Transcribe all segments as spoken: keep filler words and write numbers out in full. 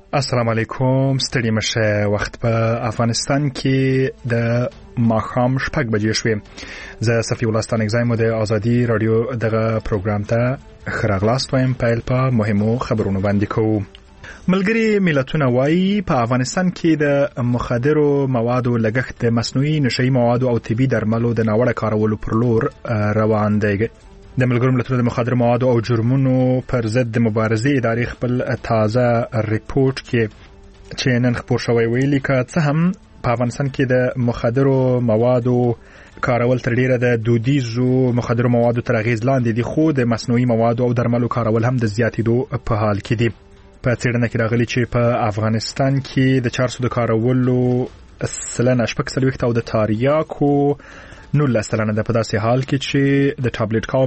السلام علیکم. ستړي مشه. وخت په افغانستان کې د ماښام شپږ بجې شوې. زه صفي الله ستانکزی د ازادي رادیو دغه پروګرام ته ښه راغلاست وایم. پیل په مهمو خبرونو باندې کوو. ملګري ملتونه وایي په افغانستان کې د مخدرو موادو لګښت د مصنوعي نشهیي موادو او طبي درملو د ناوړه کارولو پر لور روان دی. د ملګرو ملتونو د مخدرو موادو او جرمونو پر ضد د مبارزې ادارې خپل تازه ریپورت کې چې نن خپور شوی ویلي که څه هم په افغانستان کې د مخدرو موادو کارول تر ډیره د دودیزو مخدرو موادو تر اغیز لاندې دي، خو د مصنوعي موادو او درملو کارول هم د زیاتېدو په حال کې دي. په څېړنه کې راغلي چې په افغانستان کې د چارسو د کارولو سلنه شپږ څلوېښت او د تاریاکو نولس سلنه ده، په داسې حال کې چې د ټابلیټ کا او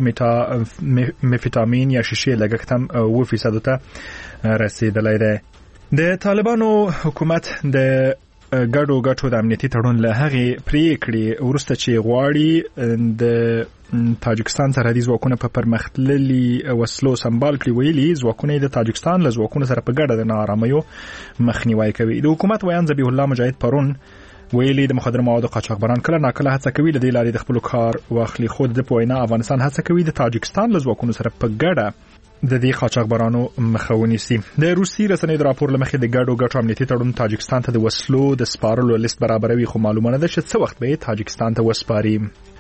میفیټامین یا شیشې لګښت هم اوه فیصدو ته رسیدلی دی. د طالبانو حکومت د ګډو ګټو د امنیتي تړون له هغې پریکړې وروسته چې غواړي د تاجکستان سرحدي ځواکونه په پرمختللي وسلو سمبال کړي، ویلي ځواکونه د تاجکستان له ځواکونو سره په ګډه د نااراميو مخنیوی کوي. د حکومت ویان ذبیح الله مجاهد پرون ویلي د مخدر موادو قاچاقبران کله ناکله هڅه کوي له دې لارې د خپل کار واخلي، خو د په وینا افغانستان هڅه کوي د تاجکستان له ځواکونو سره په ګډه د دې قاچاقبرانو مخه ونیسي. د روسي رسنیو د راپور له مخې د ګډو ګټو امنیتي تړون تاجکستان ته د وسلو د سپارلو لیست برابروي، خو معلومه نه ده چې څه وخت به تاجکستان ته وسپاري.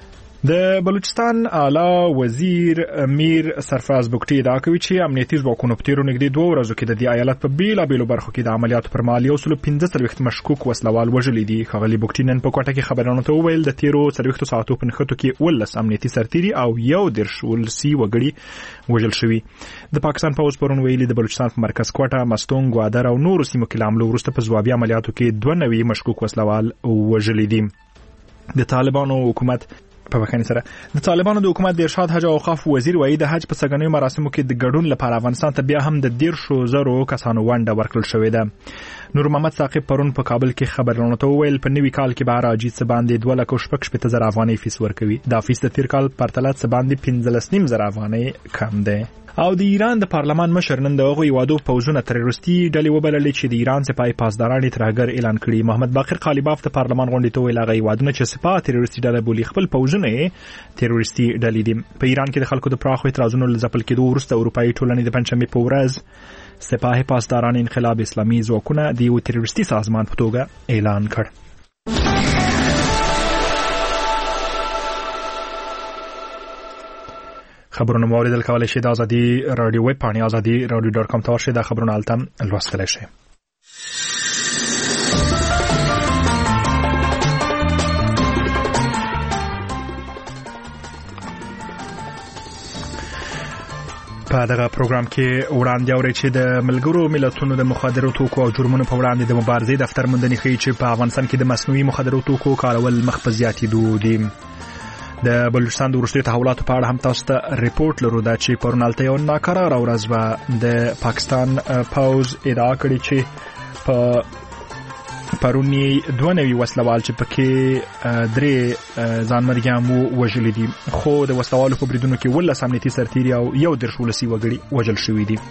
د بلوچستان اعلی وزیر میر سرفراز بوکټي ادعا کوي چې امنیتي ځواکونو په تیرو نږدې دوه ورځو کې د دې ایالت په بیلابیلو برخو کې د عملیاتو پر مهال یو سل پنځه څلوېښت مشکوک وسلوال وژلي دي. ښاغلي بوکټي نن په کوټه کې خبرانو ته وویل د تیرو څلوېښتو ساعتو په نښتو کې اوولس امنیتي سرتیري او یو دېرش ولسي وګړي وژل شوي. د پاکستان پوځ پرون ویلي د بلوچستان په مرکز کوټه، مستونګ، ګوادر او نورو سیمو کې له حملو وروسته په ځوابي عملیاتو کې دوه نوي مشکوک وسلوال وژلي دي. د طالبانو حکومت په بخښنې سره د طالبانو د حکومت د ارشاد حج او اوقاف وزیر وایي د حج په څنګهنیو مراسمو کې د ګډون لپاره افغانستان ته بیا هم د دېرشو زرو کسانو ونډه ورکړل شوې ده. نور محمد ثاقب پرون په کابل کې خبرونه ته وویل په نوي کال کې به هر حاجي څه باندې دوه لکه شپږ شپېته زره افغانۍ فیس ورکوي. دا فیس د تیر کال پرتله څه باندې پنځلس نیم زره افغانۍ کم دی. او د ایران د پارلمان مشر نن د هغوی هیوادو پوځونه تروریستي ډلې وبللې چې د ایران سپاه پاسداران یې ترهګر اعلان کړي. محمد باقر قالیباف د پارلمان غونډې ته ویل هغه هیوادونه چې سپاه تروریستي ډله بولي خپل پوځونه یې تروریستي ډلې دي. په ایران کې د خلکو د پراخو اعتراضونو له ځپل کېدو وروسته اروپایي ټولنې د پنجشنبې په ورځ سپاه پاسداران انقلاب اسلامي ځواکونه د یو تروریستي سازمان په توګه اعلان کړ. خبرونه مو اوریدل کولای شئ د ازادي رادیو ویب پاڼې ازادي رادیو ډاټ کام ته ورشئ. دا خبرونه هلته لوستلی شئ. په دغه پروګرام کې وړاندې اورئ چې د ملګرو ملتونو د مخدرو توکو او جرمونو په وړاندې د مبارزې دفتر موندنې ښیي چې په افغانستان کې د مصنوعي مخدرو توکو کارول مخ په زیاتېدو دي. د بلوچستان د وروستیو تحولاتو په اړه هم تاسو ته ریپورت لرو. دا چې پرون هلته یو ناکراره ورځ وه. د پاکستان پوځ ادعا کړې چې په پرون یې دوه نوي وسلوال چې پکې درې ځانمرګیان ووژلي دي، خو د وسلوالو په بریدونو کې اوولس امنیتي سرتیري او یو دېرش ولسي وګړي وژل شوي دي.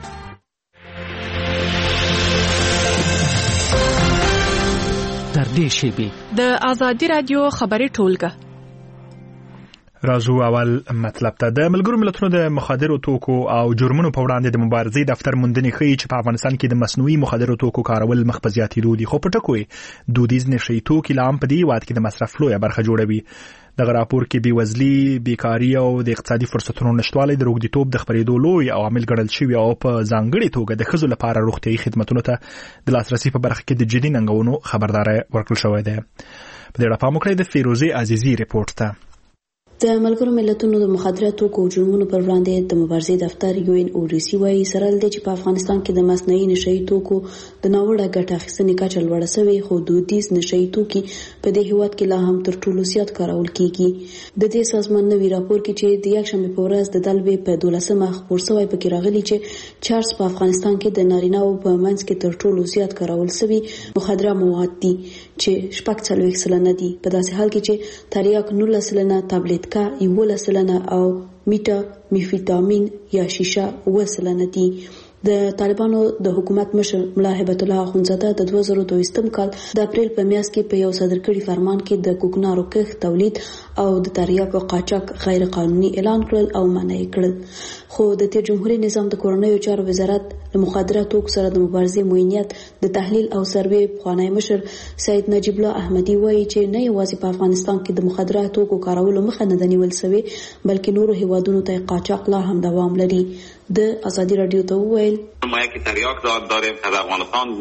تر دې شیبې د ازادي رادیو خبري ټولګه راځو اول مطلب ته. د ملګرو ملتونو د مخدرو توکو او جرمونو په وړاندې د مبارزې دفتر موندنې ښیي چې په افغانستان کې د مصنوعي مخدرو توکو کارول مخ په زیاتېدو دي، خو په ټکو یې دودیز نشهیي توکي لا هم په دې هېواد کې د مصرف لویه برخه جوړوي. دغه راپور کې بېوزلي، بیکاري او د اقتصادي فرصتونو نشتوالی د روږديتوب د خپرېدو لوی عوامل ګڼل شوي او په ځانګړې توګه د ښځو لپاره روغتیایي خدمتونو ته د لاسرسي په برخه کې د جدي ننګونو خبرداری ورکړل شوی دی. په دې اړه پام وکړئ د فیروزې عزیزي ریپورت ته. د ملګرو ملتونو د مخدره توکو او جرمونو پر وړاندې د مبارزې دفتر یو ان او ریسی وایي سره ل دې چې په افغانستان کې د مصنوعي نشهیي توکو د ناوړه ګټه اخیستنې کچه لوړه شوې، خو دودیز نشهیي توکي په دې هیواد کې لا هم تر ټولو زیات کارول کیږي. د دې سازمان نوي راپور کې چې د یکشنبې په ورځ د دلبې په دولسمه خپور شوی پکې راغلي چې چارس په افغانستان کې د نارینه‌و په منځ کې تر ټولو زیات کارول شوي مخدره مواد دي چې شپږ څلوېښت سلنه دي، په داسې حال کې چې تریاک نولس سلنه، ټابلیټ کا یولس سلنه او میټا میفیټامین یا شیشه اوه سلنه دي. د طالبانو د حکومت مشر ملا هیبت الله اخونزاده د دوه زره دوه کال د اپریل په میاشت کې په یو صادر کړي فرمان کې د کوکنارو کښت تولید او د تریاکو قاچاق غیر قانوني اعلان کړل او منع کړل. خو د تیر جمهوریت نظام د کورنیو چارو وزارت د مخدره توکو سره د مبارزې موینیت د تحلیل او سروې پخوانی مشر سید نجیب الله احمدي وایي چې نه یوازې په افغانستان کې د مخدره توکو کارولو مخه نه نیول شوې بلکې نورو هیوادونو ته قاچاق لا هم دوام لري. د ازادي رادیو ته وویل ما یک تریاک داریم که در افغانستان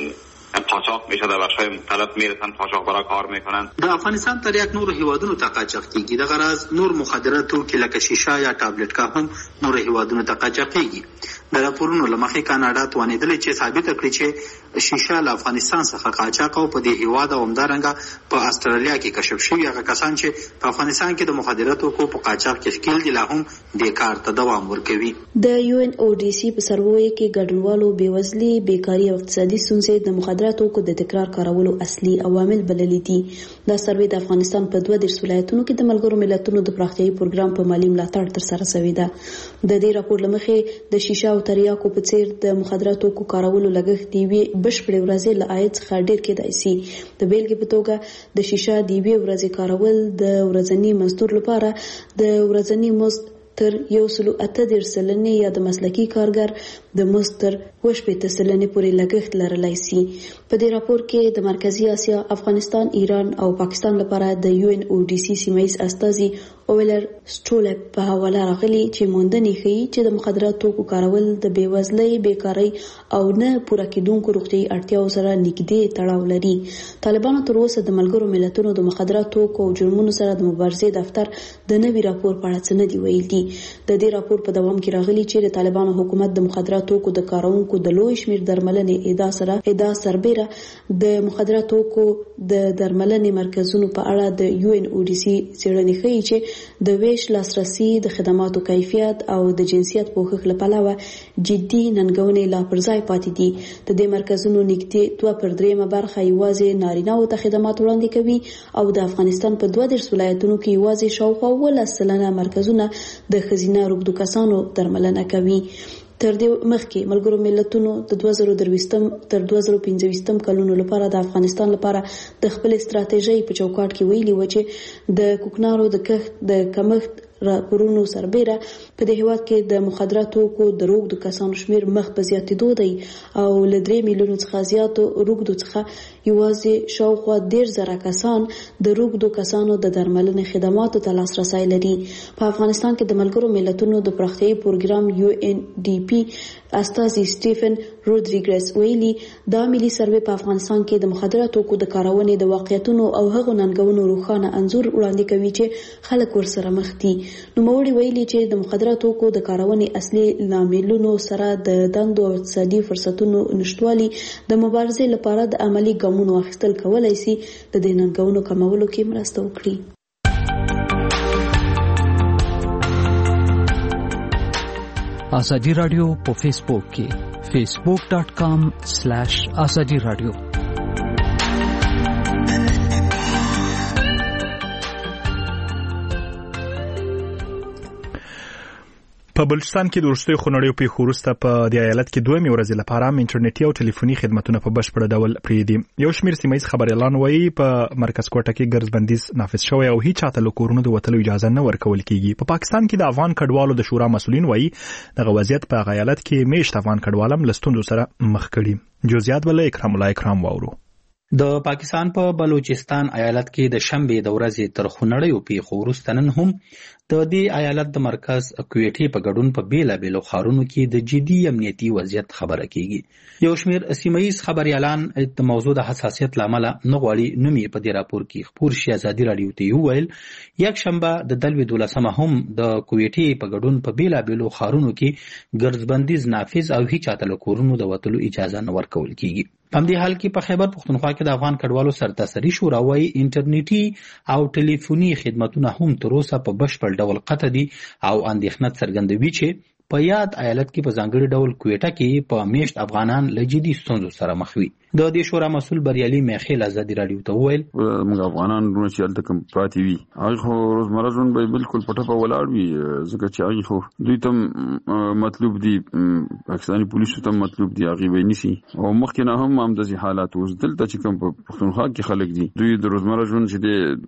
قاچاق میشه، در بخش‌های مختلف میرسن قاچاق برای کار میکنن. د افغانستان تریاک نور هیوادونو ته قاچاق کیږي. د غرض نور مخدره توکي لکه شیشه یا ټابلیټ کا هم نور هیوادونو ته قاچاق کیږي. د راپورونو لمخې کاناډا توانیدل چې ثابت کړي چې شیشه له افغانستان څخه قاچاق او په دې هیواد او همدارنګه په استرالیا کې کشف شوی هغه کسان چې په افغانستان کې د مخدره توکو په قاچاق کې ښکیل دي لا هم د کار ته دوام ورکوي. د یو ان او ډي سي په سروې کې ګډونوالو بیوزلي، بیکاري او اقتصادي ستونزې د مخدره توکو د تکرار کارولو اصلي عوامل بللي دي. دا سروې د افغانستان په دوه دیرش ولایتونو کې د ملګرو ملتونو د پراختیایي پروګرام په مالي ملاتړ ترسره شوې ده. د دې راپور لمخې د شیشه او تریاکو په څیر د مخدره توکو کارولو لګښت دی وی بشپړې ورځې له عاید څخه ډیر کېدای شي. د بیلګې په توګه د شیشه دی وی ورځې کارول د ورځنی مزدور لپاره د ورځنی مزد تر یو سلو اته دېرش سلنې یا د مسلکي کارګر د مزد تر اووه شپېته سلنې پورې لګښت لرلی شي. په دې راپور کې د مرکزي اسیا، افغانستان، ایران او پاکستان لپاره د یو ان او ډي سي سیمه‌ییز استازي اویلر سټولپ په حواله راغلي چې موندنې ښیي چې د مخدره توکو کارول د بېوزلۍ، بیکارۍ او نه پوره کېدونکو روغتیایي اړتیاو سره نږدې تړاو لري. طالبانو تر اوسه د ملګرو ملتونو د مخدره توکو او جرمونو سره د مبارزې دفتر د نوي راپور په اړه څه نه دي ویلي. د دې راپور په دوام کې راغلي چې د طالبانو حکومت د مخدره توکو د کارونکو د لوی شمیر درملنې ادعا سره ادعا سربېره د مخدره توکو د درملنې مرکزونو په اړه د یو ان او ډي سي څېړنې ښیي چې د ویش، لاسرسي، د خدماتو کیفیت او د جنسیت پوښښ له پلوه جدي ننګونې لا پر ځای پاتې دي. د دې مرکزونو نږدې دوه پر دریمه برخه یوازې نارینه‌وو ته خدمات وړاندې کوي او د افغانستان په دوه دیرش ولایتونو کې یوازې شاوخوا اوولس سلنه مرکزونه د ښځینه روږدو کسانو درملنه کوي. تر دې مخکې ملګرو ملتونو د دوه زره درویشتم تر دوه زره پنځویشتم کلونو لپاره د افغانستان لپاره د خپل استراتیژۍ په چوکاټ کې ویلي و چې د کوکنارو د کښت د کمښت راپورونو سربېره په دې هیواد کې د مخدره توکو د روږدو کسانو شمیر مخ په زیاتېدو دی او له درې میلیونو څخه زیاتو روږدو څخه یوازې شاوخوا دېرش زره کسان د روږدو کسانو د درملنې خدماتو ته لاسرسی لري. په افغانستان کې د ملګرو ملتونو د پراختیایي پروګرام یو ان ډي پي استازي سټیفن رودریګز ویلي دا ملي سروې په افغانستان کې د مخدره توکو د کارونې د واقعیتونو او هغو ننګونو روښانه انځور وړاندې کوي چې خلک ورسره مخ دي. نوموړي ویلي چې د مخدره توکو د کارونې اصلي لاملونو سره د دندو او اقتصادي فرصتونو نشټوالي د مبارزې لپاره د عملي ګامونو اخیستل کولای شي د دې ننګونو کمولو کې مرسته وکړي. ازادي رادیو په فیسبوک کې فیسبوک ډاٹ کام سلیش ازادي رادیو. په بلوچستان کې د وروستیو خونړیو پیښو وروسته په دې ایالت کې دوه ورځې لپاره انټرنیټي او ټلیفوني خدماتونه په بشپړ ډول پرې دي. یو شمېر سیمه‌ییز خبريالان وایي په مرکز کوټه کې ګرځبندیز نافذ شوی او هیڅ چاته له کورونو د وتلو اجازه نه ورکول کیږي. په پاکستان کې د افغان کډوالو د شورا مسؤلین وایي دغه وضعیت په ایالت کې میشت افغان کډوالم له ستونزو سره مخ کړي. جزئیات ول اکرام الله اکرام واورو. د پاکستان په پا بلوچستان ایالت کې د شنبه د ورځې تر خونړیو پیښو وروسته نن هم د دې ایالت د مرکز کویټي په ګډون په بیلابېلو ښارونو کې د جدي امنیتي وضعیت خبره کیږي. یو شمېر سیمه‌ییز خبريالان د موضوع د حساسیت لامل نه غواړي نوم یې په دې راپور کې خپور شي. ازادي رادیو ته ویل یک شنبه د دلوي دولسمه هم د کویټي په ګډون په بیلابېلو ښارونو کې ګرځبندیز نافذ او هیڅ چاته له کورونو د وتلو اجازه نه ورکول کیږي. په دې حال کې په خیبر پښتونخوا کې د افغان کډوالو سرتاسري شورا وايي انټرنیټي او ټلیفوني خدماتونه هم تر اوسه په بشپړ ډول قطع دي او اندېښنه څرګندوي چې په یاد ایالت کې په ځانګړي ډول کویټه کې په میشت افغانان له جدي ستونزو سره مخ وي. د دې شورا مسول بریالي میخیل ازادي رادیو ته وویل موږ افغانان ورونه چې هلته کوم پاتې وي هغه خو روزمره ژوند به بالکل په ټپه ولاړ وي ځکه چې هغه خو دوی ته مطلوب دي پاکستاني پولیسو ته مطلوب دي هغه به نشي او مخکې نه هم همداسې حالات اوس دلته چې کوم په پښتونخوا کې خلک دي دوی د روزمره ژوند چې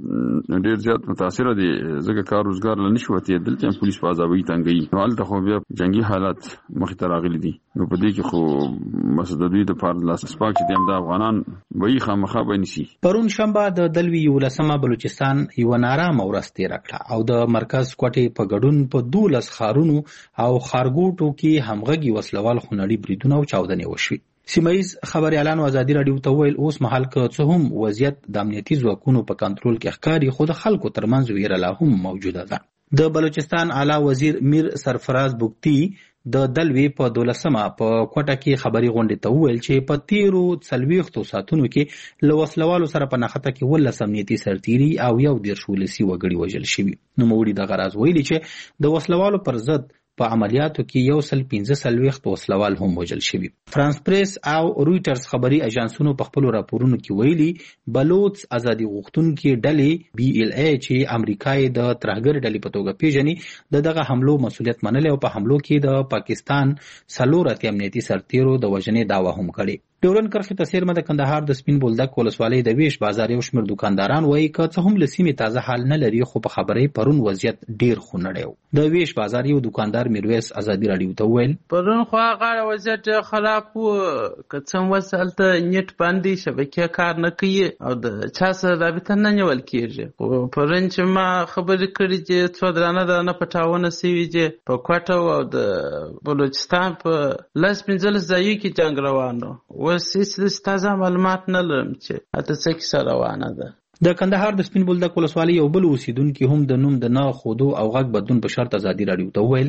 دی ډېر زیات متاثر دي ځکه کار روزګار له نشي وتی دلته پولیس په عذابي تنګي نو هلته خو بیا جنگي حالات مخې ته راغلي دي نو په دې کې خو بس د دوی د پاره لاس سپاک چې د افغانان وایي خامخا به نشي. پرون شنبه د دلوي یولسمه بلوچستان یو نارامه ورځ تېره کړه او د مرکز کوټې په ګډون په دولس ښارونو او ښارګوټو کې همغږي وسلوال خونړي بریدونه او چاودنې وشوې. سیمایز خبريالانو ازادي رادیو ته ویل اوس مهال که څه هم وضعیت د امنیتي ځواکونو په کنټرول کې ښکاري خو د خلکو ترمنځ ویره لا هم موجوده ده. د بلوچستان اعلی وزیر میر سرفراز بوکتی د دلوي په دولسمه په کوټه کې خبري غونډې ته وویل چې په تیرو څلوېښتو ساعتونو کې له وسلوالو سره په نښته کې ولس امنیتي سرتیري او یو دېرش ولسي وګړي وژل شوي. نوموړي دغه راز ویلي چې د وسلوالو پر ضد په عملیاتو کې یو سل پنځه څلوېښت وسلوال هم وژل شوي. فرانس پریس او رویټرز خبري اژانسونو په خپلو راپورونو کې ویلي بلوچ ازادي غوښتونکي ډلې بي ال اي چې امریکا یې د ترهګر ډلې په توګه پیژني د دغه حملو مسؤلیت منلی او په حملو کې د پاکستان څلور اتیا امنیتي سرتیرو د وژنې دعوه هم کړې. ډیورن کرښې ته څیرمه د کندهار د سپین بولدک ولسوالۍ د ویش بازار یو شمېر دکانداران وایي که څه هم له سیمې تازه حال نه لري خو په خبرې پرون وضعیت ډیر خونړی و. د ویش بازار یو دکاندار میرویس ازادي رادیو ته وویل پرون خو هغه وضعیت خراب و که څه هم وس هلته نیټ باندې شبکې کار نه کوي او د چا سره رابطه نه نیول کېږي خو پرون چې ما خبرې کړي چې څو درانه درانه پټاونه سوي چې په کوټه او د بلوچستان په لس پنځلس ځایو کې جنګ روان و اوس هیڅ تازه معلومات نه لرم چې هلته څه کیسه روانه ده. د کندهار د سپین بولدک ولسوالۍ یو بل اوسیدونکي هم د نوم د نه ښودو او غږ بدلون په شرط ازادي رادیو ته وویل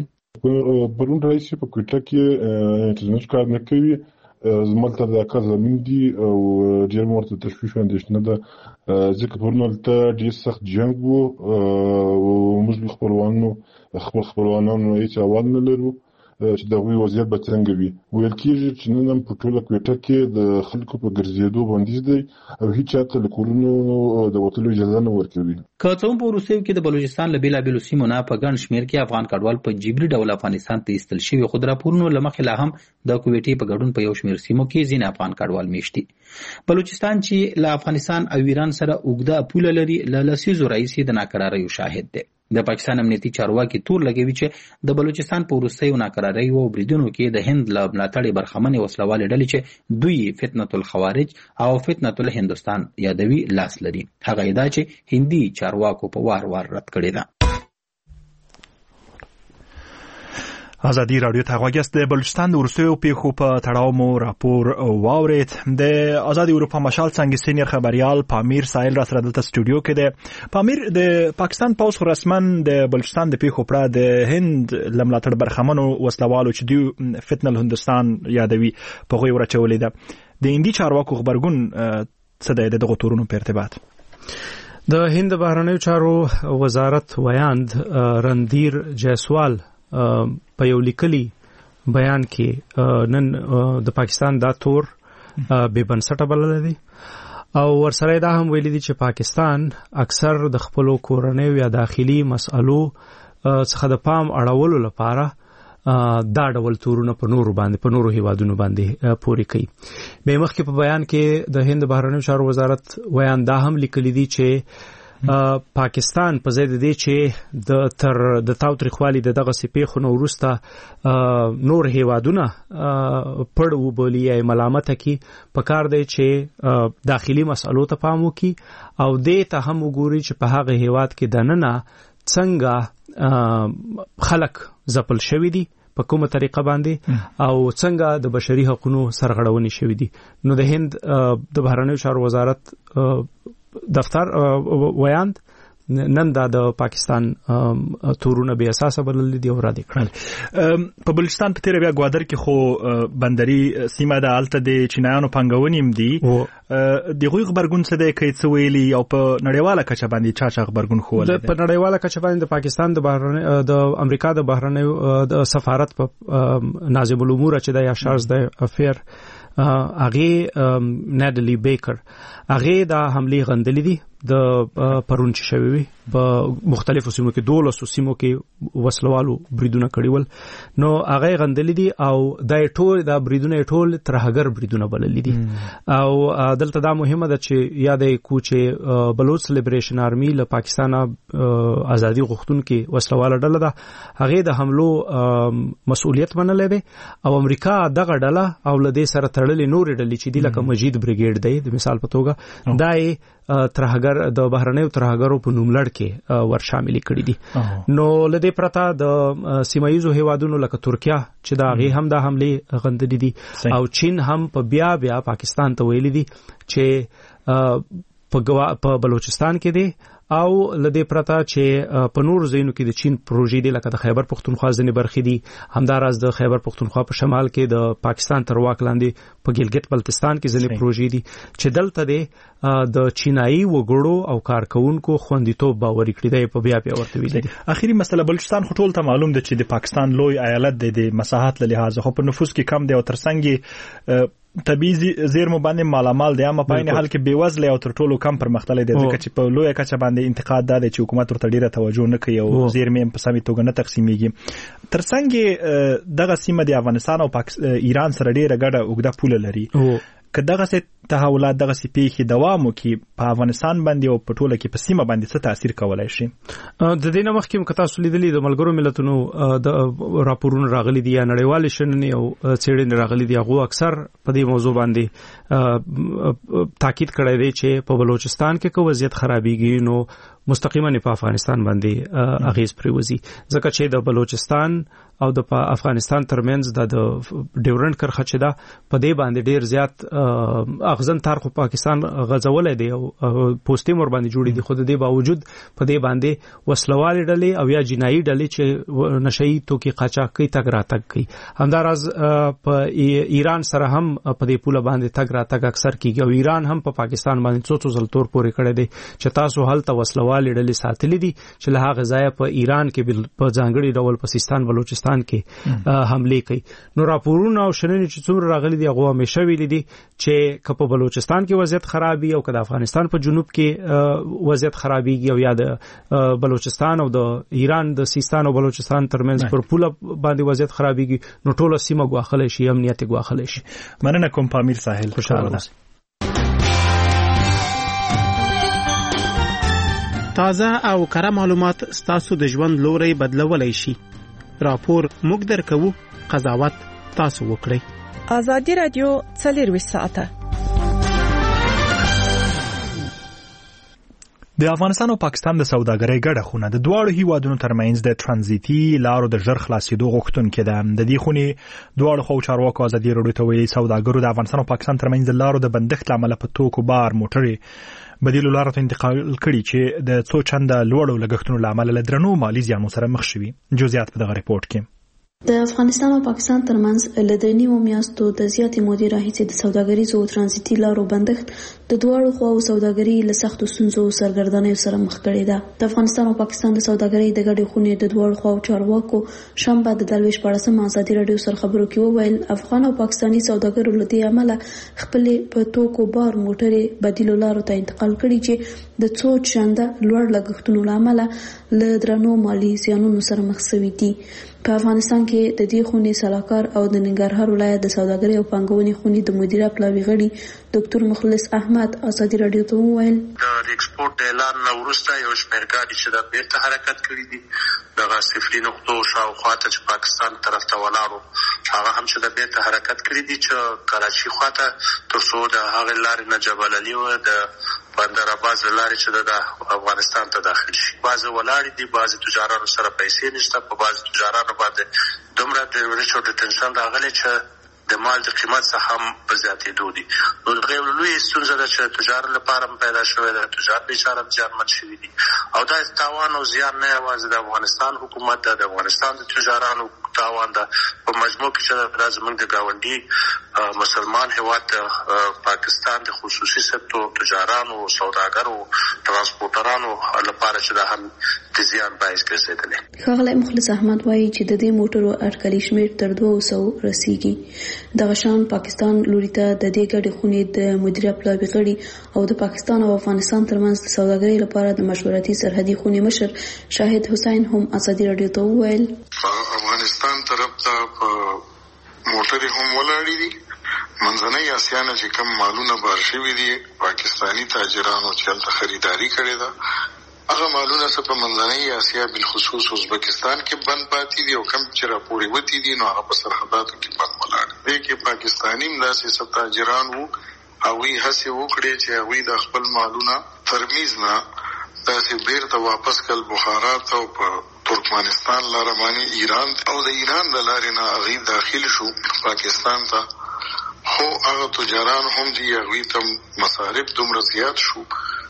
پرون راځي په کوټه کې انټرنیټ کار نه کوي زموږ د کار زمين دي او ډېر مرته تشویش اندېښنه ده ځکه پرون هلته ډېر سخت جنګ و او موږ خپلوانو خپل خپلوانانو هیڅ اول نه لرو چې د هغوی وضعیت به څنګه وي. ویل کېږي چې نن هم په ټوله کوټه کې د خلکو په ګرځېدو بندیز دی او هیڅ چاته له کورونو د وتلو اجازه نه ورکوي. که څه هم په وروستیو کې د بلوچستان له بېلابېلو سیمو نه په ګڼ شمېر کې افغان کډوال په جبري ډول افغانستان ته ایستل شوي خو د راپورونو له مخې لا هم د کویټې په ګډون په یو شمېر سیمو کې ځینې افغان کډوال میشت دي. بلوچستان چې له افغانستان او ایران سره اوږده پوله لري له لسیزو راهیسې د ناقراریو شاهد دی. د پاکستان امنیتي چارواکي تور لګوي چې د بلوچستان په وروستیو ناقراریو او بریدونو کې د هند له ملاتړې برخمنې وسلوالې ډلې چې دوی فتنة الخوارج او فتنة الهندوستان یادوي لاس لري. هغه ادعا چې هندي چارواکو په وار وار رد کړې ده. ازادي رادیو ته غوږ د بلوچستان د وروستیو پیښو په تړاو مو راپور واورید. د ازادي اروپا مشال څنګه سینیر خبريال پامیر سایل را سره دلته سټوډیو کې دی. پامیر د پاکستان پوز رسما د بلوچستان د پیښو پر د هند لملاتړ برخمنو وسلوالو چې دی فتنه الهندوستان یادوي په غوي ورچولې ده. د هندي چارواکو خبرګون څه دی دغه تورونو په ارتباط؟ د هند بهرنیو چارو وزارت ویاند رندیر جیسوال په یو لیکلي بیان کې نن د پاکستان دا تور بے بنسټه بلل دي او ورسره دا هم ویلي دي چې پاکستان اکثر د خپل کورنیو یا داخلي مسألو څخه د پام اړولو لپاره دا ډول تورونه په نورو باندې په نورو هیوادونو باندې پوري کوي. به مخکې په بیان کې د هند بهرنیو چارو وزارت ویان دا هم لیکلي دي چې پاکستان په ځای د دې چې د تر د تاوتریخوالي د دغه سپېښو نو وروسته نور هیوادونه پړ وبولي یا ملامت کوي په کار دی چې داخلي مسألو ته پام وکړي او دې ته هم وګوري چې په هغه هیواد کې دننه څنګه خلک ځپل شوي دي په کومه طریقه باندې او څنګه د بشري حقوقو سرغړونې شوي دي. نو د هند د بهرنیو چارو وزارت دفتر ویاند نن دا د پاکستان تورونه به اساسه بلل دي او را دي کړل. په بلوچستان په تیر بیا ګوادر کې خو بندري سیمه د الته د چینایانو پنګونیم دي د غوی خبرګون څه دی کوي څه ویلي او په نړیواله کچه باندې چا چا خبرګون خو ولې په نړیواله کچه باندې د پاکستان د بهرنی د امریکا د بهرنی د سفارت په ناظم الامور چې د یا شارز د افیر هغه نادلی بیکر هغه د حمله غندلې دي د پرون چې شوی وي په مختلفو سیمو کې دولسو سیمو کې وسلوالو بریدونه کړي ول نو هغه غندلې دي او د ټول د بریدونه ټول ترهګر بریدونه بللې دي او دلته دا مهمه ده چې یادې کو چې بلوچ لیبریشن آرمي له پاکستان ازادي غوښتونکو وسلواله ډله ده هغه د حملو مسؤلیت منلې ده او امریکا دغه ډله او له دې سره تړلې نورې ډلې چې د لکه مجید بریګیډ دی د مثال په توګه دای ترهګر د بهرنیو ترهګرو په نوملړ کې ور شامل کړي دي نو لدې پرتا د سیمایزو هیوادونو لکه ترکیه چې دا غي هم د حمله غندلې دي او چین هم په بیا بیا پاکستان ته ویلي دي چې په بلوچستان کې دي او لدې پرتا چې په نور ځایونو کې د چین پروژې دي لکه د خیبر پختونخوا ځنې برخې دي همداراز د خیبر پختونخوا په شمال کې د پاکستان تر واک لاندې په ګلګت بلتستان کې ځنې پروژې دي چې دلته د د چینایي وګړو او کارکونکو خوندیتوب باور کړی دی په بیا بیا ورته ویلي دي. اخیری مسله بلوچستان خو ټول ته معلوم ده چې د پاکستان لوی ایالت دی د مساحت له لحاظه خو په نفوس کې کم دی او ترڅنګ طبيعي زیرمو باندې مالامال دی اما په عین حال کې بیوزله او تر ټولو کم پرمختللی دی ځکه چې په لوی کچه باندې انتقاد ده چې حکومت ورته ډیره توجه نه کوي او زیرمې په سمې توګه نه تقسیمېږي ترڅنګ دغه سیمه د افغانستان او ایران سره ډیره ګډه اوږده پوله لري که دغه څه تحولات دغه سي پیخي دوام وکي په افغانستان باندې او په ټوله کې په سیمه باندې څه تاثیر کولای شي. د دې نه مخکې کتا سولیدلې د ملګرو ملتونو د راپورونو راغلي دي یا نړیوال شننې او څېړنې راغلي دي هغه اکثر په دې موضوع باندې تاکید کړی دی چې په بلوچستان کې کو وضعیت خرابېږي نو مستقیما په افغانستان باندې اغیز پریوزي ځکه چې د بلوچستان او د افغانستان ترمنځ د ډیورنډ کرخه چې دا په دې باندې ډیر زیات اغزن تار خو پاکستان غزولای دی او پوسټي مور باندې جوړې دي خو د دې باوجود په دې باندې وسلوال ډلې او یا جنایي ډلې چې نشئی توکي قاچاقي تګ راتګ کوي همداراز په ایران سره هم په دې پوله باندې تګ راتګ اکثر کیږي او ایران هم په پاکستان باندې څو څو ځل تور پورې کړی دی چې تاسو هلته وسلوال ډلې ساتلې دي چې له هغه ځای په ایران کې په ځانګړي ډول په سیستان بلوچستان کې حمله کوي نو راپورونه او شننې چې څومره راغلي دي هغه همیشه ویلي دي چې کله په بلوچستان کې وضعیت خرابي او کله افغانستان په جنوب کې وضعیت خرابيږي او یا د بلوچستان او د ایران د سیستان او بلوچستان ترمنځ پر پوله باندې وضعیت خرابيږي نو ټوله سیمه غواخل شي امنیت غواخل شي. مننه کوم پامیر ساحل خوشاله ده. تازه او کره معلومات ستاسو د ژوند لوري بدلولای شي. راپور موږ درکو قضاوت تاسو وکړئ. ازادي رادیو څلور ساعته د افغانستان او پاکستان د سوداګرۍ ګډه خونه د دواړو هیوادونو ترمنځ د ترانزیتي لارو د ژر خلاصېدو غوښتونکې ده. د دې خونې دواړو خو چارواکو ازادي رادیو ته ویلي سوداګرو د افغانستان او پاکستان ترمنځ د لارو د بندښت لامل په توکو بار موټرې بدیلو لارو ته انتقال کړي چې د څو چنده لوړو لګښتونو لامل له درنو مالي زیانونو سره مخ شوي. جزئیات په دغه ریپورت کې. د افغانستان او پاکستان ترمنځ لدنی و میاشتو د زیاتې مودې راهیسې د سوداګریزو او ترانزیتي لارو بندښت د دواړو خواو سوداګري له سختو ستونزو سرګردانیو سره مخ کړې ده. د افغانستان او پاکستان د سوداګرۍ د ګډې خونې د دواړو خواو چارواکو شنبه د درویش پاړسم ازادي رادیو سره خبرو کې وویل افغان او پاکستاني سوداګرو له دې عمله خپلې په توکو بار موټرې بدیلو لارو ته انتقال کړي چې د څو چنده لوړ لګښتونو لامل له درنو مالي زیانونو سره مخ شوي دي. په افغانستان کې د دې خونې سلاکار او د ننګرهار ولایت د سوداګرۍ او پانګونې خونې د مدیره پلاوي غړي ډاکټر مخلص احمد ازادي رادیو ته وویل د ایکسپورت اعلان نو وروسته یو شمېر ګاډي چې د بیرته حرکت کړي دي دغه صفري نقطو شاوخوا ته چې پاکستان طرف ته ولاړو هغه هم چې د بیرته حرکت کړي دي چې کراچي خواته تر څو د هغه لارې نه جبل علي او د بندر عباس لارې چې د افغانستان ته داخل شي بعض ولاړې دي بعض تجارانو سره پیسې نشته په بعض تجارانو باندې دومره د ریچو د ټنشن راغلی چې د مال د قیمت څخه هم په زیاتېدو دي. نو دغه لوی ستونزه ده چې تجار لپاره پیدا شوې ده تجار بیچاره زیانمن شوي دي او دا تاوان او زیان نه یوازې د افغانستان حکومت ده د افغانستان د تجارانو تاوان ده په مجموع کې چې دا زموږ د ګاونډي مسلمان هیواد پاکستان د خصوصي سکتور تجارانو سوداګرو ترانسپورټرانو لپاره چې دا هم د زیان باعث ګرځیدلی. ښاغلی مخلص احمد وایي چې د دې موټرو اټکلي شمېر تر دوه سوو رسیږي. دغه شان پاکستان لوري ته د دې ګډې خونې د مدیریت پلاوي غړي او د پاکستان او افغانستان ترمنځ د سوداګرۍ لپاره د مشورتي سرحدي خونې مشر شاهد حسین هم ازادي راډیو ته وویل افغانستان طرف ته موټرې هم ولاړې دي. منځنۍ اسیا نه چې کوم مالونه بار شوي دي پاکستاني تاجرانو چې هلته خریداري کړې ده هغه مالونه څه په منځنۍ اسیا بالخصوص ازبکستان کې بند پاتې دي او کوم چې راپورې وتي دي نو هغه په سرحداتو کې بند ولاړ دي. کې پاکستاني هم داسې څه تاجران وو هغوی هڅې وکړې چې هغوی د خپل مالونه ترمیز نه داسې بیرته واپس کړل بخارا ته او په ترکمنستان لاره باندې ایران او د ایران د لارې نه هغوی داخل شو پاکستان ته. خو هغه تجاران هم دي هغوی ته مصارف دومره زیات شو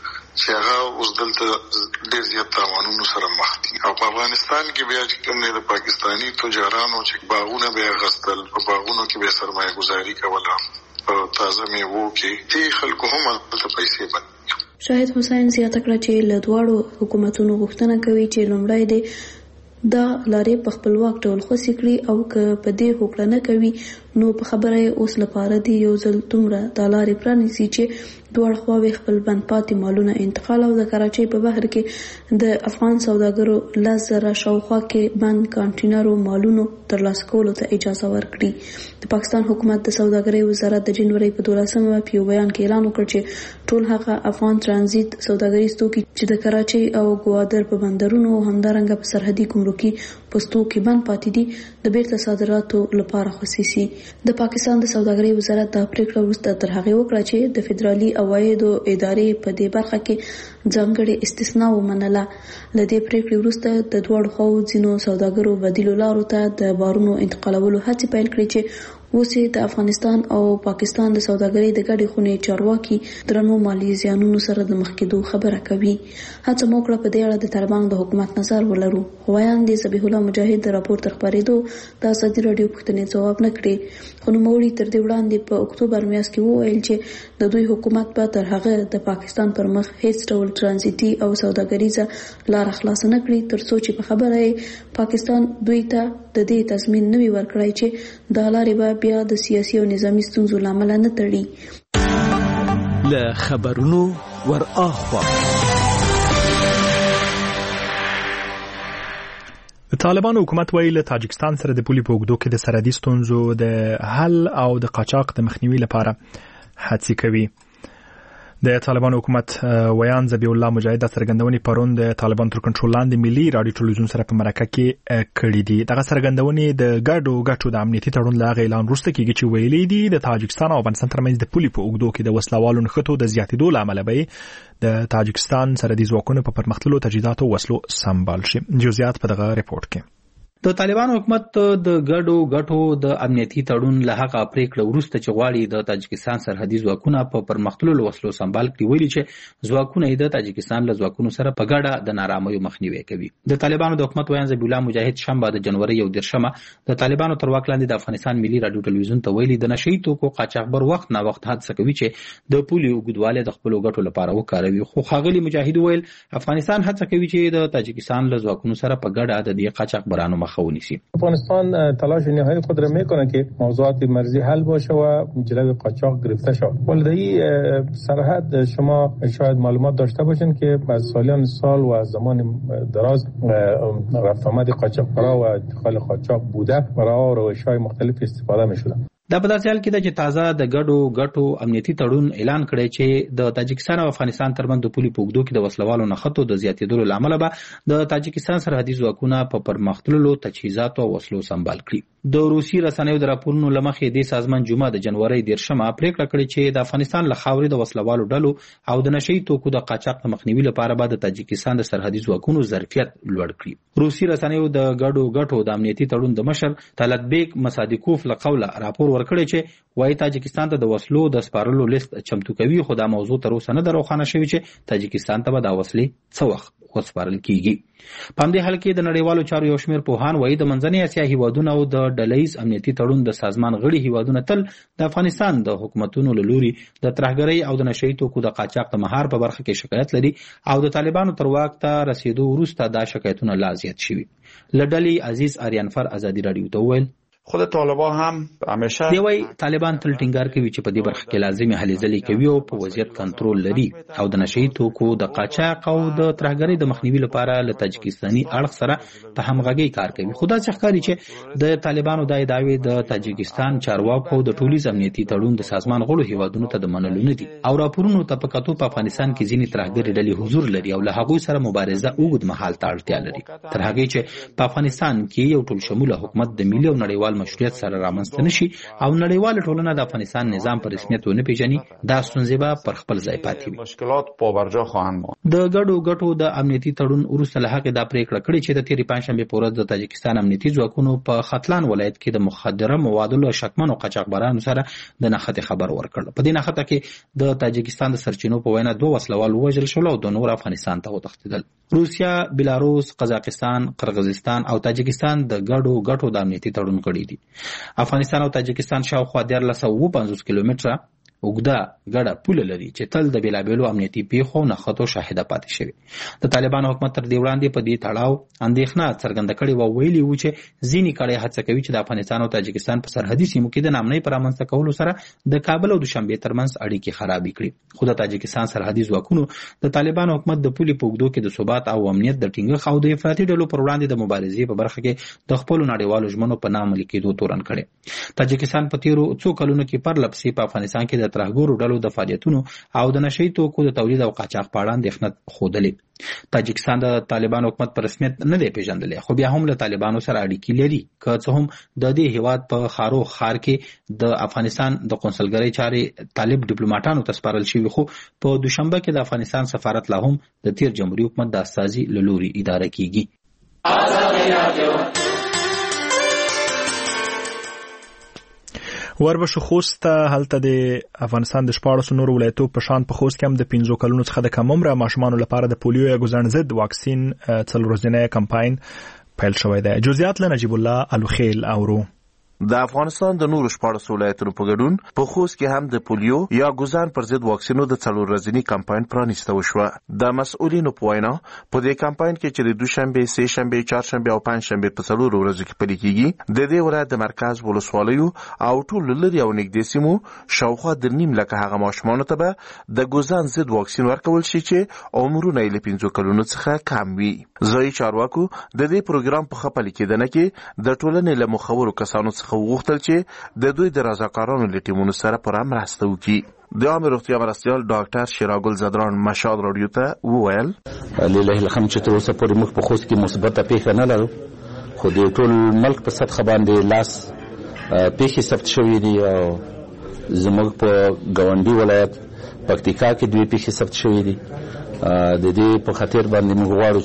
چې هغه اوس دلته ډېر زیات تاوانونو سره مخ دي. او په افغانستان کې بیا چې کوم د پاکستاني تجارانو چې باغونه به یې اخیستل په باغونو کې به یې سرمایه ګزاري کوله په تازه میوو کې دې خلکو هم هلته پیسې بندي. شاهد حسین زیاته کړه چې له دواړو حکومتونو غوښتنه کوي چې لومړی د دا لارې په خپلواک ډول خوسي کړي او که په دې هوکړه نه کوي نو په خبره اوس لپاره دی یو ځل دومره دا لارې پرانیسي چې دواړه خواوې خپل بند پاتې مالونه انتقال او د کراچۍ په بهر کې د افغان سوداګرو لس زره شاوخوا کې بند کانټینرو مالونو ترلاسه کولو ته اجازه ورکړي. د پاکستان حکومت د سوداګرۍ وزارت د جنوري په دولسمه په یو بیان کې اعلان وکړ چې ټول هغه افغان ترانزیت سوداګریز توکي چې د کراچۍ او ګوادر په بندرونو او همدارنګه په سرحدي ګمرکي پوستو کې بند پاتې دي د بیرته صادراتو لپاره خصوصي. د پاکستان د سوداګرۍ وزارت د پریکړه وروسته تر هغه وکړه چې د فدرالي عوایدو ادارې په دې برخه کې ځانګړې استثناء ومنله. له دې پریکړې وروسته د دواړو خواو ځینو سوداګرو بدیلو لارو ته د بارونو انتقالولو هڅې پیل کړې چې اوس د افغانستان او پاکستان د سوداګرۍ د ګډې خونې چارواکي درنو مالي زیانونو سره د مخ کېدو خبره کوي. هڅه مو کړه په دې اړه د طالبانو د حکومت نظر ولرو. خو وایاندې ذبیح الله مجاهد د راپور تر خپرېدو د ازادي راډیو پوښتنې ځواب نه کړې. خو نوموړي تر دې وړاندې په اکتوبر میاشت کې وویل چې د دوی حکومت به تر هغه د پاکستان پر مخ هیڅ ډول ترانزیتي او سوداګریزه لار خلاص نه کړي تر څو چې په خبره پاکستان دوی ته د دې تضمین نه وي ورکړی چې دا لارې به بیا د سیاسي او نظامی ستونزو لامل نه تړي. له خبرونو ور اخوا د طالبانو حکومت ویل له تاجکستان سره د پولي په اوږدو کې د سرحدي ستونزو د حل او د قاچاق د مخنیوي لپاره هڅې کوي. د طالبانو حکومت ویان ذبیح الله مجاهد د څرګندونې پرون د طالبان تر کنټرول لاندې ملي راډیو ټلویزیون سره په مرکه کې کړې دي. دغه څرګندونې د ګډو ګټو د امنیتي تړون له اعلان وروسته کېږي چې ویلي دي د تاجکستان او افغانستان ترمنځ د پولي په اوږدو کې د وسلوالو نښتو د زیاتېدو له امله به د تاجکستان سرحدي ځواکونو په پرمختللو تجهیزاتو وسلو سمبال شي. جزئیات په دغه ریپورت کې. د طالبانو حکومت د ګډو ګټو د امنیتي تړون له هغه پریکړه وروسته چې غواړي د تاجکستان سرحدي ځواکونه په پرمختللو وسلو سمبال کړي ویلي چې ځواکونه د تاجکستان له ځواکونو سره په ګډه د نارامیو مخنیوي کوي. د طالبانو د حکومت ویان ذبیح الله مجاهد شنبه د جنوري یو دیرشمه د طالبانو تر واک لاندې د افغانستان ملي راډیو ټلویزیون ته ویلي د نشئی توکو قاچاقبر وخت نه وخت هڅه کوي چې د پولي اوږدوالی د خپلو ګټو لپاره وکاروي. خو ښاغلي مجاهد ویل افغانستان هڅه کوي چې د تاجکستان له ځواکونو سره په ګډه د دې قاچاقبرانو مخه ونیسي. افغانستان تلاش نهایی خود را میکنه که موضوعات مرزی حل باشه و جلوی قاچاق گرفته شود. ولی سرحد شما شاید معلومات داشته باشین که از سالیان سال و از زمان دراز رفت آمد قاچاقبرا و ادخال قاچاق بوده و راه و روش‌های مختلف استفاده می‌شده. دا په داسې حال کې ده چې تازه د ګډو ګټو امنیتي تړون اعلان کړی چې د تاجکستان او افغانستان ترمنځ د پولي په اوږدو کې د وسلوالو نښتو د زیاتېدلو له امله به د تاجکستان سرحدي ځواکونه په پرمختللو تجهیزاتو او وسلو سمبال کړي. د روسي رسنیو د راپورونو له مخې دې سازمان جمعه د جنوري دیرشمه پریکړه کړې چې د افغانستان له خاورې د وسلوالو ډلو او د نشئی توکو د قاچاق د مخنیوي لپاره به د تاجکستان د سرحدي ځواکونو ظرفیت لوړ کړي. روسي رسنیو د ګډو ګټو د امنیتي تړون د مشر طلعت بیگ مصادیکوف له قوله راپور ورکړی چې وايي تاجکستان ته د وسلو د سپارلو لیست چمتو کوي، خو دا موضوع تر اوسه نه ده روښانه شوې چې تاجکستان ته به دا وسلې څه وخت وسپارل کیږي. په همدې حال کې د نړیوالو چارو یو شمېر پوهان وایي د منځنۍ اسیا هیوادونه او د ډلهییز امنیتي تړون د سازمان غړي هیوادونه تل د افغانستان د حکومتونو له لوري د ترهګرۍ او د نشه یي توکو د قاچاق د مهار په برخه کې شکایت لري او د طالبانو تر واک ته رسیدو وروسته دا شکایتونه لا زیات شوي. له ډلې عزیز آریانفر ازادي راډیو ته وویل خود طالبان هم همیشه دی وای طالبان تل ټینګار کوي چې په دې برخه کې لازمي هلې ځلې کوي او په وضعیت کنټرول لري او د نشه یي توکو د قاچاق او د ترهګرۍ د مخنیوي لپاره له تاجکستاني اړخ سره په همغږۍ کار کوي. خو دا څه ښکاري چې د طالبانو د ادعاوې د تاجکستان چارواکو د ټولیز امنیتي تړون د سازمان غړو هیوادونو ته د منلو نه دي او راپورونو ته په کتو په افغانستان کې ځینې ترهګرۍ ډلې حضور لري او له هغوی سره مبارزه اوږد مهال ته اړتیا لري تر هغې چې په افغانستان کې یو ټول شموله حکومت د ملي او نړیوال مشروعیت سره منځته نشي او نړیواله ټولنه د افغانستان نظام په رسمیت ونه پیژني دا ستونزې به پر خپل ځای پاتې وي. مشکلات پابرجا خواهند ماند. د ګډو ګټو د امنیتي تړون وروسته له هغې دا پریکړه کړې چې د تېرې پنجشنبې په ورځ د تاجکستان امنیتي ځواکونو په ختلان ولایت کې د مخدره موادو له شکمنو قاچاقبرانو سره د نښتې خبر ورکړ. په دې نښته کې د تاجکستان د سرچینو په وینا دوه وسلوال ووژل شول او د نور افغانستان ته وتښتېدل. روسیا، بلاروس، قزاقستان، قرغیزستان او تاجکستان د ګډو ګټو د امنیتي تړون کړي دي. افغانستان او تاجکستان شاوخوا دیارلس سوه اووه پنځوس کیلومتره اوږده ګډه پوله لري چې تل د بېلابېلو امنیتي پیښو نښتو شاهده پاتې شوې. د طالبانو حکومت تر دې وړاندې په دې تړاو اندېښنه څرګنده کړې وه. ویلي وو چې ځینې کړۍ هڅه کوي چې د افغانستان او تاجکستان په سرحدي سیمو کې د ناامنۍ په رامنځته کولو سره د کابل او دوشنبې ترمنځ اړیکې خرابې کړي. خو د تاجکستان سرحدي ځواکونو د طالبانو حکومت د پولې په اوږدو کې د ثبات او امنیت د ټینګښت او د افراطي ډلو پر وړاندې د مبارزې په برخه کې د خپلو نړیوالو ژمنو په نامعملي کېدو تورن کړی. تاجکستان په تېرو څو کلونو کې پرله پسې په افغانستان کې د ترهګرو ډلو د فعالیتونو او د نشه یي توکو د تولید او قاچاق په اړه اندېښنه ښودلې. تاجکستان د طالبانو حکومت په رسمیت نه دی پیژندلی خو بیا هم له طالبانو سره اړیکې لري. که څه هم د دې هیواد په خارو خار کې د افغانستان د قونسلګرۍ چارې طالب ډیپلوماټانو ته سپارل شوي خو په دوشنبه کې د افغانستان سفارت لا هم د تیر جمهوریت حکومت د استازي له لوري اداره کیږي. وربشو خوست هلته د افغانستان د شپاړسو نورو ولایتو په شان په خوست کې هم د پنځو کلونو څخه د کم عمره ماشومانو لپاره د پولیو یا ګوزڼ ضد واکسین څلور ورځنی کمپاین پیل شوی دی. جزئیات له نجیب الله الوخیل اورو. د افغانستان د نورو شپاړسو ولایتونو په ګډون په خوست کې هم د پولیو یا ګوزان پر ضد واکسینو د څلور ورځنی کمپاین پرانیسته وشوه. د مسؤلینو په وینا په دې کمپاین کې چې د دوشنبه، سه شنبه، چهارشنبه او پنځشنبه په څلور ورځو کې پلي کیږي د دې ولایت د مرکز ولسوالیو او ټول لري او نږدې سیمو شاوخوا د نیم لکه هغه ماشومانو ته به د ګوزان ضد واکسین ورکول شي چې عمرونه یې له پنځو کلونو څخه کم وي. ځایي چارواکو د دې پروګرام په خپل کېدنه کې د ټولنې له مخورو کسانو څخه وغوښتل چې د دوی د رضاکارانو له ټیمونو سره پر مرسته وکړي. د عامه روغتیا مرستیال ډاکټر شیراګل زدران مشال راډیو ته وویل لله الحمد چې تر اوسه پورې موږ په خوست کې مثبته پیښه نه لرو خو د ټول ملک په سطح باندې لاس پیښې ثبت شوې دي او زموږ په ګاونډي ولایت پکتیکا کې دوی پیښې ثبت شوې دي. د دې په خاطر باندې موږ غواړو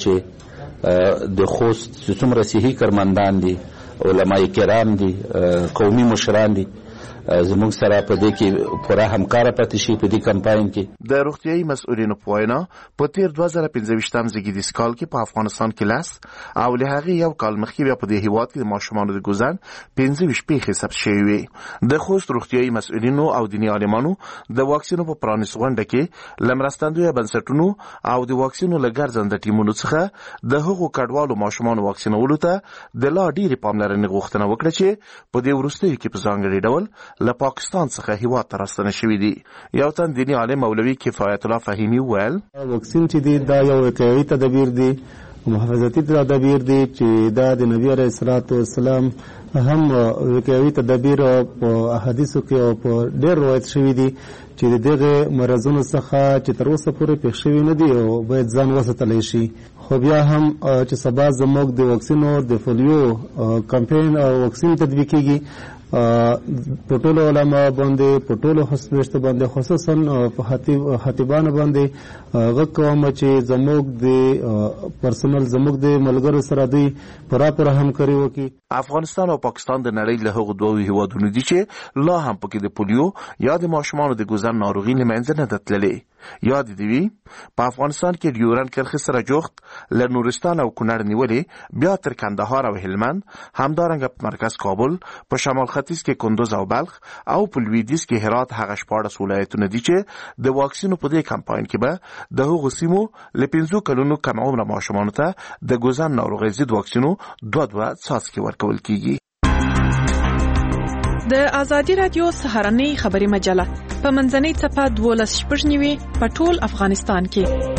چې د خوست څومره صحي کارمندان دي، علماء کرام دي، قومي مشران دي، زموږ سره په دې کې پوره همکار پاتې شي په دې کمپاین کې. د روغتیايي مسؤلینو په وینا په تیر دوه زره پنځه زیږدیز کال کې په افغانستان کې لاس او له هغې یو کال مخکې بیا په دې هیواد کې د ماشومانو د ګوزن پنځه ویشت پیښې ثبت شوې وې. د خوست روغتیايي مسؤلینو او دیني عالمانو د واکسینو په پرانیست غونډه کې له مرستندویه بنسټونو او د واکسینو له ګرځنده ټیمونو څخه د هغو کډوالو ماشومانو واکسینولو ته د لا ډېرې پاملرنې غوښتنه وکړه چې په دې وروستیو کې په ځانګړي ډول له پاکستان څخه هیواد ته راستنه شوي دي. یو تن دیني عالم مولوي کفایت الله فهیمي وویل واکسین چې دی دا یو وقایوي تدابیر دی، محافظتي تدابیر دی چې دا د نبی علیه الصلاة والسلام هم وقایوي تدابیر په احادیثو کې او په ډېر روایت شوي دي چې د دغه مرضونو څخه چې تر اوسه پورې پېښ شوي نه دي او باید ځان وساتلی شي. خو بیا هم چې سبا زموږ د واکسینو د پولیو کمپین او واکسین تطبیقېږي په ټولو علما باندې په ټولو حسبشت باندې خصوصا په خطیبانو باندې غږ کوم چې زموږ د پرسونل زموږ د ملګرو سره دی پوره پوره همکاري وکړي. افغانستان او پاکستان د نړۍ له هغو دوه هیوادونو دي چې لا هم پکې د پولیو یا د ماشومانو د ګوزن ناروغي له منځه نه ده تللې. یاد دی وی په افغانستان کې د یوران کرخه سره جوخت له نورستان او کونړ نیولې بیا تر کندهار او هلمند همدارنګه په مرکز کابل په شمال ختیځ کې کندوز او بلخ او په لویدیځ کې هرات هغه شپاړس ولایتونه دي چې د واکسینو په دې کمپاین کې به د هغو سیمو له پنځو کلونو کم عمره ماشومانو ته د ګوزن ناروغۍ ضد واکسینو دوه دوه څاڅکي ورکول کیږي. د ازادي رادیو سهارنۍ خبری مجله په منځنۍ صفحه دولس شپږ نیوي په ټول افغانستان کې